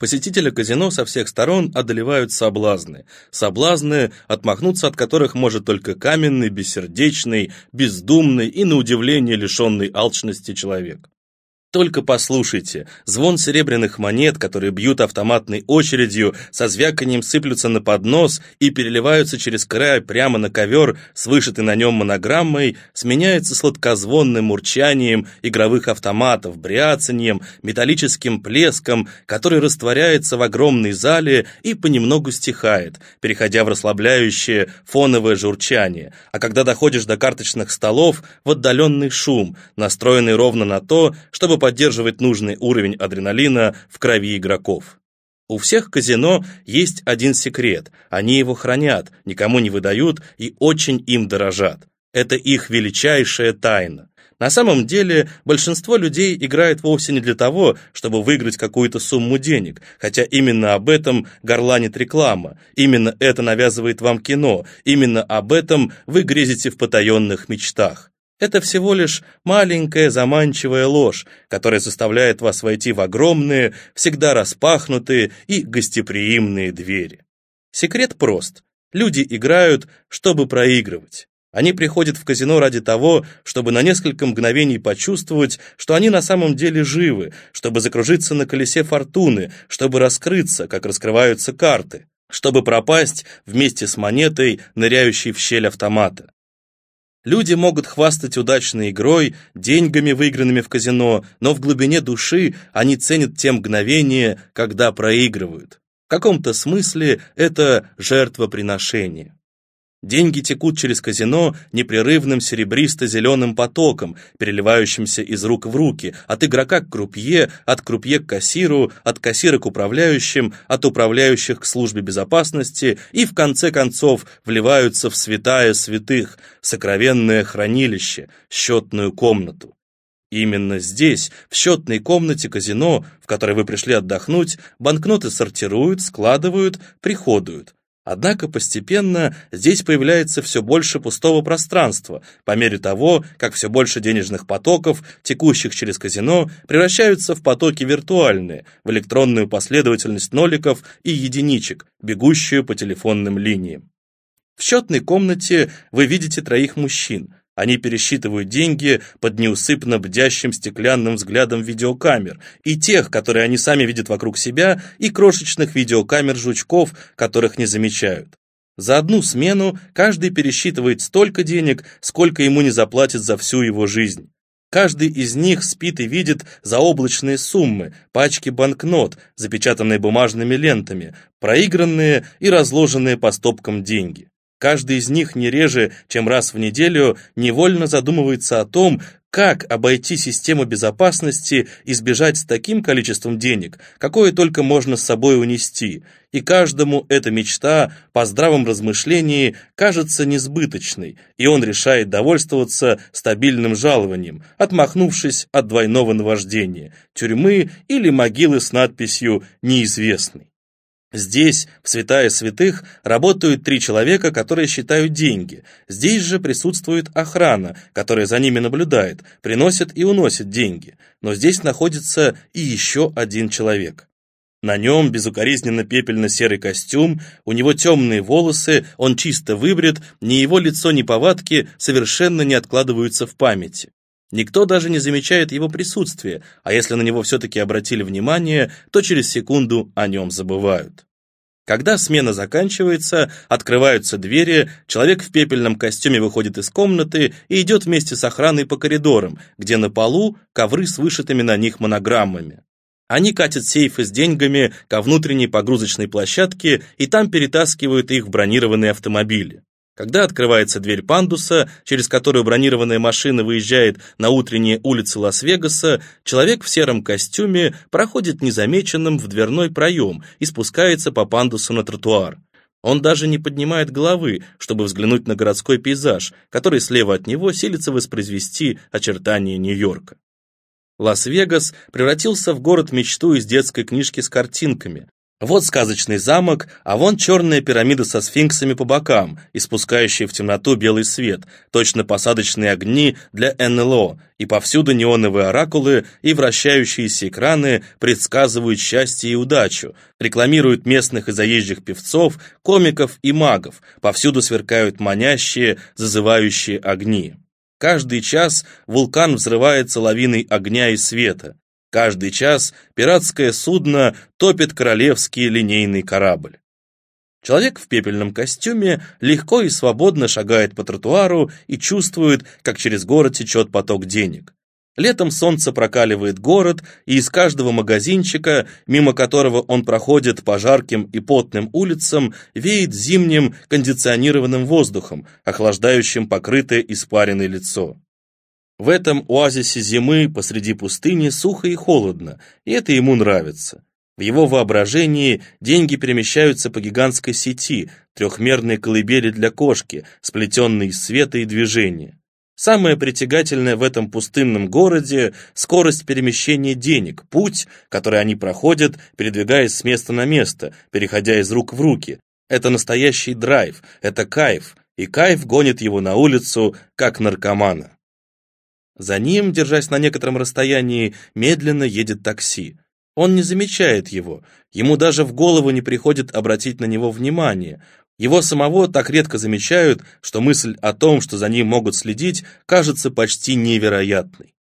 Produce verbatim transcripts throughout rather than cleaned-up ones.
Посетителя казино со всех сторон одолевают соблазны. Соблазны, отмахнуться от которых может только каменный, бессердечный, бездумный и, на удивление, лишенный алчности человек. Только послушайте, звон серебряных монет, которые бьют автоматной очередью, со звяканием сыплются на поднос и переливаются через край прямо на ковер с вышитой на нем монограммой, сменяется сладкозвонным урчанием игровых автоматов, бряцаньем, металлическим плеском, который растворяется в огромной зале и понемногу стихает, переходя в расслабляющее фоновое журчание, а когда доходишь до карточных столов, в отдаленный шум, настроенный ровно на то, чтобы поддерживать нужный уровень адреналина в крови игроков. У всех казино есть один секрет, они его хранят, никому не выдают и очень им дорожат. Это их величайшая тайна. На самом деле, большинство людей играет вовсе не для того, чтобы выиграть какую-то сумму денег, хотя именно об этом горланит реклама, именно это навязывает вам кино, именно об этом вы грезите в потаенных мечтах. Это всего лишь маленькая заманчивая ложь, которая заставляет вас войти в огромные, всегда распахнутые и гостеприимные двери. Секрет прост. Люди играют, чтобы проигрывать. Они приходят в казино ради того, чтобы на несколько мгновений почувствовать, что они на самом деле живы, чтобы закружиться на колесе фортуны, чтобы раскрыться, как раскрываются карты, чтобы пропасть вместе с монетой, ныряющей в щель автомата. Люди могут хвастать удачной игрой, деньгами, выигранными в казино, но в глубине души они ценят те мгновения, когда проигрывают. В каком-то смысле это жертвоприношение. Деньги текут через казино непрерывным серебристо-зеленым потоком, переливающимся из рук в руки, от игрока к крупье, от крупье к кассиру, от кассира к управляющим, от управляющих к службе безопасности и, в конце концов, вливаются в святая святых, сокровенное хранилище, счетную комнату. Именно здесь, в счетной комнате казино, в которой вы пришли отдохнуть, банкноты сортируют, складывают, приходуют. Однако постепенно здесь появляется все больше пустого пространства, по мере того, как все больше денежных потоков, текущих через казино, превращаются в потоки виртуальные, в электронную последовательность ноликов и единичек, бегущую по телефонным линиям. В счетной комнате вы видите троих мужчин. Они пересчитывают деньги под неусыпно бдящим стеклянным взглядом видеокамер, и тех, которые они сами видят вокруг себя, и крошечных видеокамер-жучков, которых не замечают. За одну смену каждый пересчитывает столько денег, сколько ему не заплатят за всю его жизнь. Каждый из них спит и видит заоблачные суммы, пачки банкнот, запечатанные бумажными лентами, проигранные и разложенные по стопкам деньги. Каждый из них не реже, чем раз в неделю, невольно задумывается о том, как обойти систему безопасности и сбежать с таким количеством денег, какое только можно с собой унести, и каждому эта мечта по здравом размышлении кажется несбыточной, и он решает довольствоваться стабильным жалованием, отмахнувшись от двойного наваждения, тюрьмы или могилы с надписью «Неизвестный». Здесь, в святая святых, работают три человека, которые считают деньги. Здесь же присутствует охрана, которая за ними наблюдает, приносит и уносит деньги. Но здесь находится и еще один человек. На нем безукоризненно пепельно-серый костюм, у него темные волосы, он чисто выбрит, ни его лицо, ни повадки совершенно не откладываются в памяти. Никто даже не замечает его присутствия, а если на него все-таки обратили внимание, то через секунду о нем забывают. Когда смена заканчивается, открываются двери, человек в пепельном костюме выходит из комнаты и идет вместе с охраной по коридорам, где на полу ковры с вышитыми на них монограммами. Они катят сейфы с деньгами ко внутренней погрузочной площадке и там перетаскивают их в бронированные автомобили. Когда открывается дверь пандуса, через которую бронированная машина выезжает на утренние улицы Лас-Вегаса, человек в сером костюме проходит незамеченным в дверной проем и спускается по пандусу на тротуар. Он даже не поднимает головы, чтобы взглянуть на городской пейзаж, который слева от него силится воспроизвести очертания Нью-Йорка. Лас-Вегас превратился в город-мечту из детской книжки с картинками. Вот сказочный замок, а вон черная пирамида со сфинксами по бокам, испускающая в темноту белый свет, точно посадочные огни для эн эл о, и повсюду неоновые оракулы и вращающиеся экраны предсказывают счастье и удачу, рекламируют местных и заезжих певцов, комиков и магов, повсюду сверкают манящие, зазывающие огни. Каждый час вулкан взрывается лавиной огня и света. Каждый час пиратское судно топит королевский линейный корабль. Человек в пепельном костюме легко и свободно шагает по тротуару и чувствует, как через город течет поток денег. Летом солнце прокаливает город, и из каждого магазинчика, мимо которого он проходит по жарким и потным улицам, веет зимним кондиционированным воздухом, охлаждающим покрытое испаренное лицо. В этом оазисе зимы посреди пустыни сухо и холодно, и это ему нравится. В его воображении деньги перемещаются по гигантской сети, трехмерной колыбели для кошки, сплетенной из света и движения. Самое притягательное в этом пустынном городе – скорость перемещения денег, путь, который они проходят, передвигаясь с места на место, переходя из рук в руки. Это настоящий драйв, это кайф, и кайф гонит его на улицу, как наркомана. За ним, держась на некотором расстоянии, медленно едет такси. Он не замечает его, ему даже в голову не приходит обратить на него внимание. Его самого так редко замечают, что мысль о том, что за ним могут следить, кажется почти невероятной.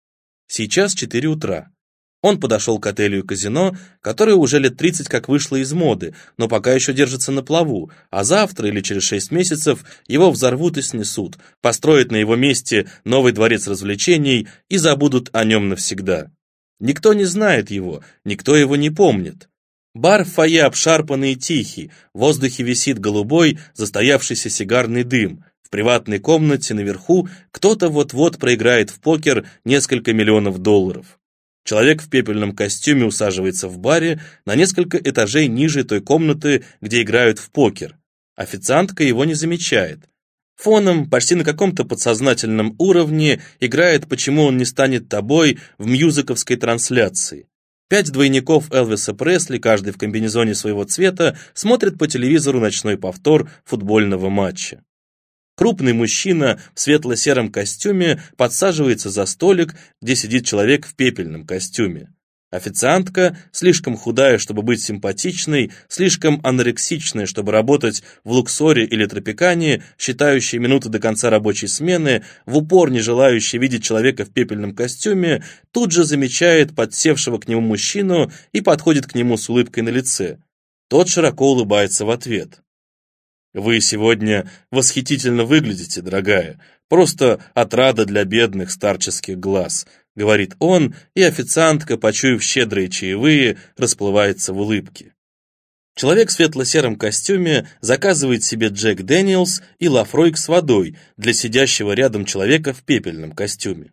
Сейчас четыре утра. Он подошел к отелю и казино, которое уже лет тридцать как вышло из моды, но пока еще держится на плаву, а завтра или через шесть месяцев его взорвут и снесут, построят на его месте новый дворец развлечений и забудут о нем навсегда. Никто не знает его, никто его не помнит. Бар в фойе обшарпанный и тихий, в воздухе висит голубой, застоявшийся сигарный дым. В приватной комнате наверху кто-то вот-вот проиграет в покер несколько миллионов долларов. Человек в пепельном костюме усаживается в баре на несколько этажей ниже той комнаты, где играют в покер. Официантка его не замечает. Фоном, почти на каком-то подсознательном уровне, играет «Почему он не станет тобой» в мьюзиковской трансляции. Пять двойников Элвиса Пресли, каждый в комбинезоне своего цвета, смотрят по телевизору ночной повтор футбольного матча. Крупный мужчина в светло-сером костюме подсаживается за столик, где сидит человек в пепельном костюме. Официантка, слишком худая, чтобы быть симпатичной, слишком анорексичная, чтобы работать в Луксоре или Тропикане, считающая минуты до конца рабочей смены, в упор не желающая видеть человека в пепельном костюме, тут же замечает подсевшего к нему мужчину и подходит к нему с улыбкой на лице. Тот широко улыбается в ответ. «Вы сегодня восхитительно выглядите, дорогая, просто отрада для бедных старческих глаз», — говорит он, и официантка, почуяв щедрые чаевые, расплывается в улыбке. Человек в светло-сером костюме заказывает себе Джек Дэниелс и Лафройк с водой для сидящего рядом человека в пепельном костюме.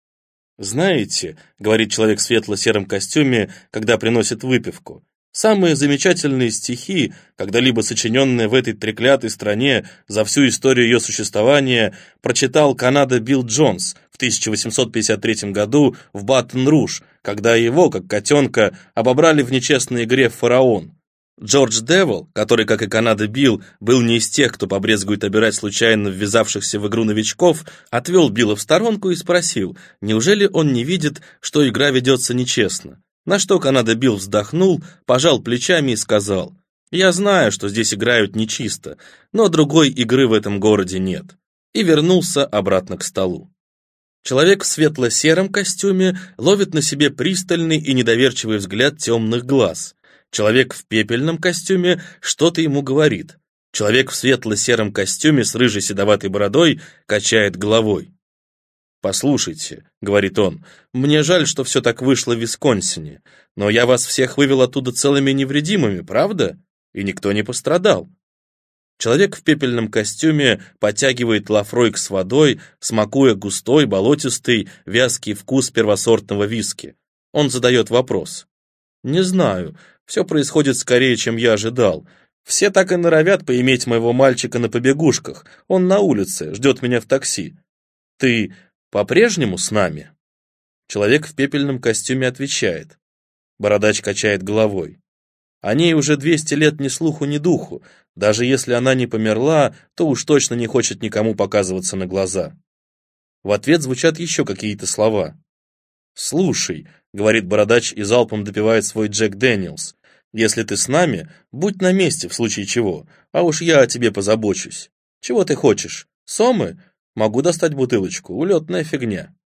«Знаете, — говорит человек в светло-сером костюме, когда приносит выпивку, — самые замечательные стихи, когда-либо сочиненные в этой треклятой стране за всю историю ее существования, прочитал Канада Билл Джонс в тысяча восемьсот пятьдесят третьем году в Батон-Руж, когда его, как котенка, обобрали в нечестной игре «Фараон». Джордж Девил, который, как и Канада Билл, был не из тех, кто побрезгует обирать случайно ввязавшихся в игру новичков, отвел Билла в сторонку и спросил, неужели он не видит, что игра ведется нечестно. На что Канада Билл вздохнул, пожал плечами и сказал, «Я знаю, что здесь играют нечисто, но другой игры в этом городе нет», и вернулся обратно к столу. Человек в светло-сером костюме ловит на себе пристальный и недоверчивый взгляд темных глаз. Человек в пепельном костюме что-то ему говорит. Человек в светло-сером костюме с рыжей седоватой бородой качает головой. «Послушайте», — говорит он, — «мне жаль, что все так вышло в Висконсине, но я вас всех вывел оттуда целыми и невредимыми, правда? И никто не пострадал». Человек в пепельном костюме потягивает Лафройк с водой, смакуя густой, болотистый, вязкий вкус первосортного виски. Он задает вопрос. «Не знаю, все происходит скорее, чем я ожидал. Все так и норовят поиметь моего мальчика на побегушках. Он на улице, ждет меня в такси. Ты по-прежнему с нами?» Человек в пепельном костюме отвечает. Бородач качает головой. О ней уже двести лет ни слуху, ни духу. Даже если она не померла, то уж точно не хочет никому показываться на глаза. В ответ звучат еще какие-то слова. «Слушай», — говорит бородач и залпом допивает свой Джек Дэниелс, «если ты с нами, будь на месте в случае чего, а уж я о тебе позабочусь. Чего ты хочешь? Сомы? Могу достать бутылочку, улетная фигня».